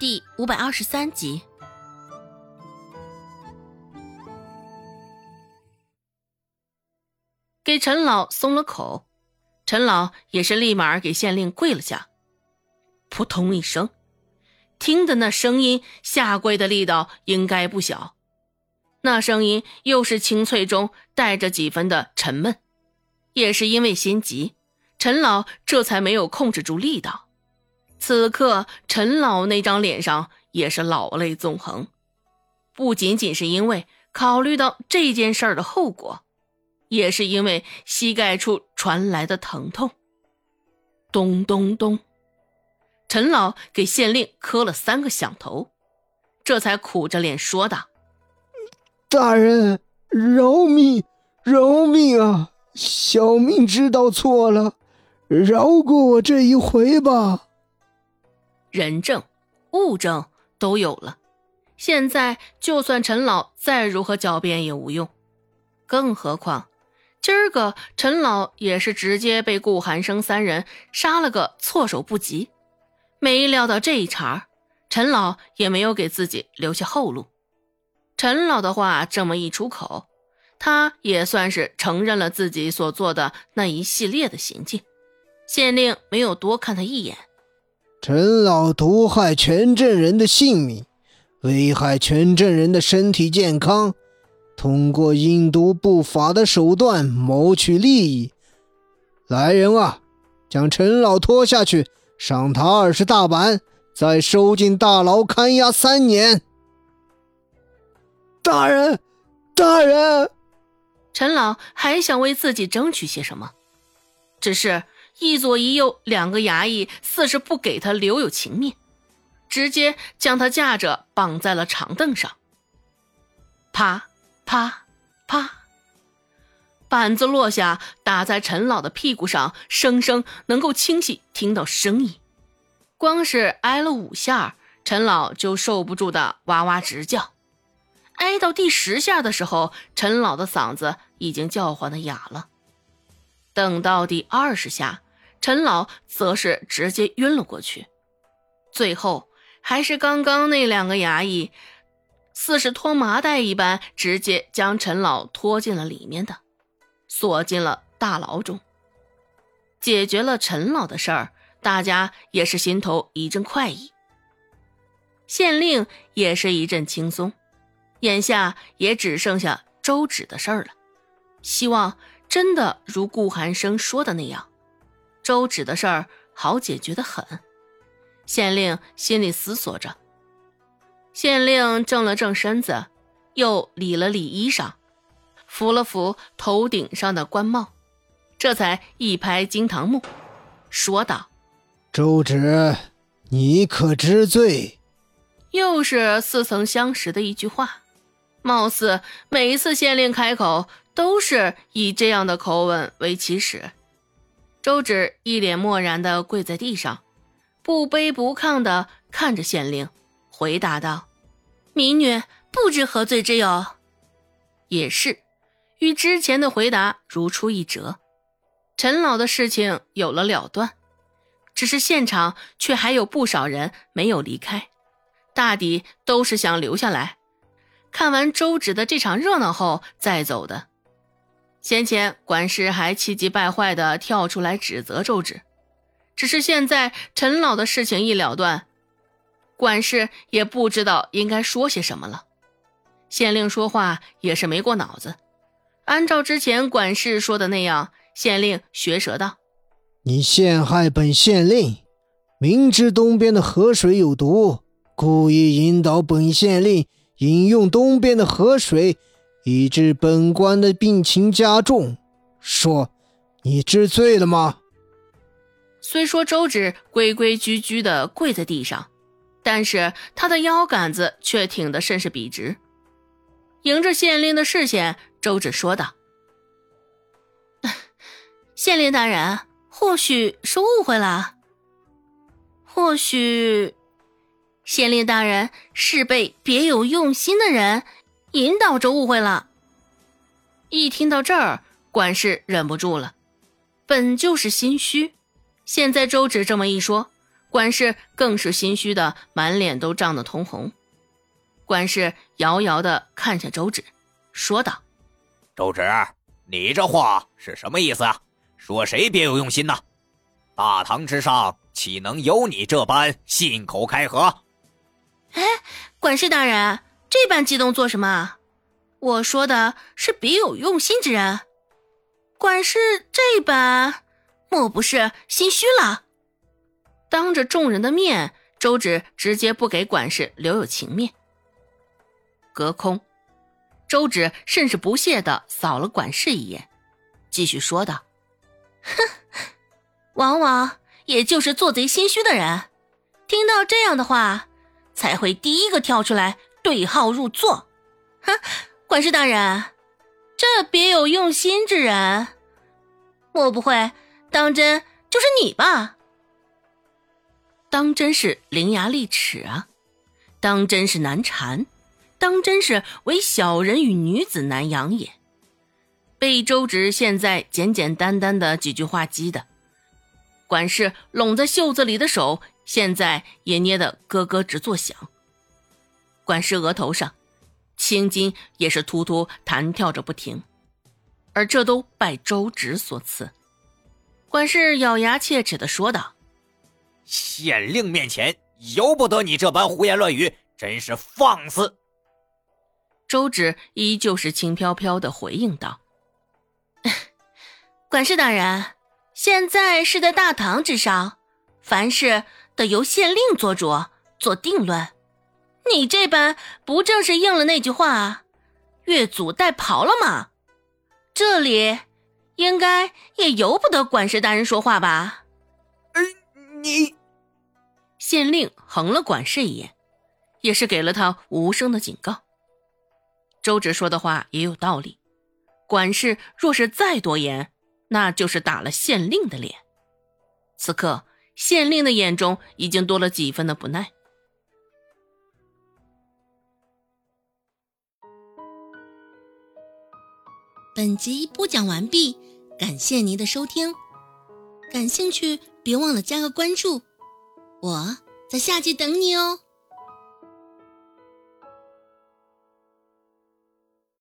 第523集。 给陈老松了口，陈老也是立马给县令跪了下。扑通一声，听的那声音，下跪的力道应该不小。那声音又是清脆中带着几分的沉闷，也是因为心急，陈老这才没有控制住力道。此刻陈老那张脸上也是老泪纵横，不仅仅是因为考虑到这件事儿的后果，也是因为膝盖处传来的疼痛。咚咚咚，陈老给县令磕了3个响头，这才苦着脸说道： 大人，饶命，饶命啊！小命知道错了，饶过我这一回吧。 人证、物证都有了，现在就算陈老再如何狡辩也无用，更何况今儿个陈老也是直接被顾寒生3人杀了个措手不及。没料到这一茬，陈老也没有给自己留下后路。陈老的话这么一出口，他也算是承认了自己所做的那一系列的行径。县令没有多看他一眼。 陈老毒害全镇人的性命，危害全镇人的身体健康，通过阴毒不法的手段谋取利益。来人啊，将陈老拖下去，赏他20大板，再收进大牢看押3年。大人，大人！ 陈老还想为自己争取些什么，只是一左一右2个衙役似是不给他留有情面，直接将他架着绑在了长凳上。啪啪啪，板子落下，打在陈老的屁股上，声声能够清晰听到声音。光是挨了5下，陈老就受不住的哇哇直叫。挨到第10下的时候，陈老的嗓子已经叫唤的哑了。等到第20下，陈老则是直接晕了过去。最后还是刚刚那2个衙役似是拖麻袋一般，直接将陈老拖进了里面的，锁进了大牢中。解决了陈老的事儿，大家也是心头一阵快意，县令也是一阵轻松，眼下也只剩下周芷的事儿了。希望真的如顾寒生说的那样，周芷的事儿好解决得很。县令心里思索着。县令正了正身子，又理了理衣裳，扶了扶头顶上的官帽，这才一拍惊堂木，说道： 周芷，你可知罪？ 又是似曾相识的一句话，貌似每一次县令开口都是以这样的口吻为起始。周芷一脸漠然地跪在地上，不卑不亢地看着县令，回答道：民女不知何罪之有。也是，与之前的回答如出一辙。陈老的事情有了了断，只是现场却还有不少人没有离开，大抵都是想留下来看完周芷的这场热闹后再走的。先前管事还气急败坏地跳出来指责周芷，只是现在陈老的事情一了断，管事也不知道应该说些什么了。县令说话也是没过脑子，按照之前管事说的那样，县令学舌道： 你陷害本县令，明知东边的河水有毒，故意引导本县令饮用东边的河水，以致本官的病情加重，说你知罪了吗？ 虽说周芷规规矩矩地跪在地上，但是他的腰杆子却挺得甚是笔直。迎着县令的视线，周芷说道：县令大人，或许是误会了，或许县令大人是被别有用心的人引导着误会了。一听到这儿，管事忍不住了，本就是心虚，现在周芷这么一说， 管事更是心虚的满脸都涨得通红。管事遥遥地看向周芷，说道： 周芷，你这话是什么意思啊？说谁别有用心呢？大唐之上岂能有你这般信口开河？ 哎，管事大人，这般激动做什么？我说的是别有用心之人。管事这般，莫不是心虚了？当着众人的面，周芷直接不给管事留有情面。隔空，周芷甚是不屑地扫了管事一眼，继续说道：哼，往往也就是做贼心虚的人，听到这样的话，才会第一个跳出来对号入座。哼，管事大人，这别有用心之人，莫不会当真就是你吧？当真是伶牙俐齿啊，当真是难缠，当真是唯小人与女子难养也。被周芷现在简简单单的几句话激的，管事拢在袖子里的手现在也捏得咯咯直作响。管事额头上青筋也是突突弹跳着不停，而这都拜周芷所赐。管事咬牙切齿地说道： 县令面前由不得你这般胡言乱语，真是放肆。 周芷依旧是轻飘飘地回应道：管事大人，现在是在大唐之上，凡事得由县令做主，做定论。你这般不正是应了那句话，越俎代庖了吗？这里应该也由不得管事大人说话吧？ 你…… 县令横了管事一眼，也是给了他无声的警告。周芷说的话也有道理，管事若是再多言，那就是打了县令的脸。此刻县令的眼中已经多了几分的不耐。 本集播讲完毕，感谢您的收听。感兴趣别忘了加个关注，我在下集等你哦。